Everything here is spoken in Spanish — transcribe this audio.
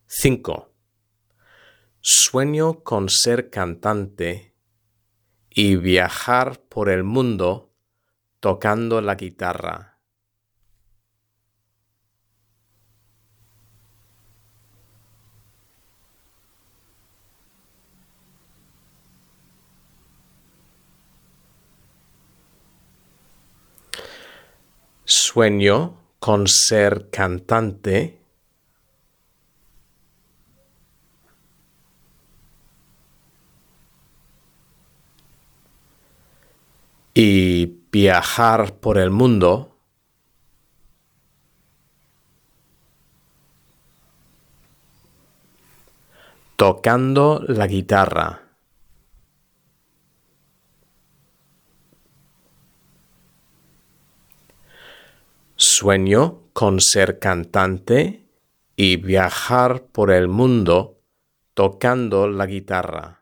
5. Sueño con ser cantante y viajar por el mundo tocando la guitarra. Sueño con ser cantante y viajar por el mundo tocando la guitarra. Sueño con ser cantante y viajar por el mundo tocando la guitarra.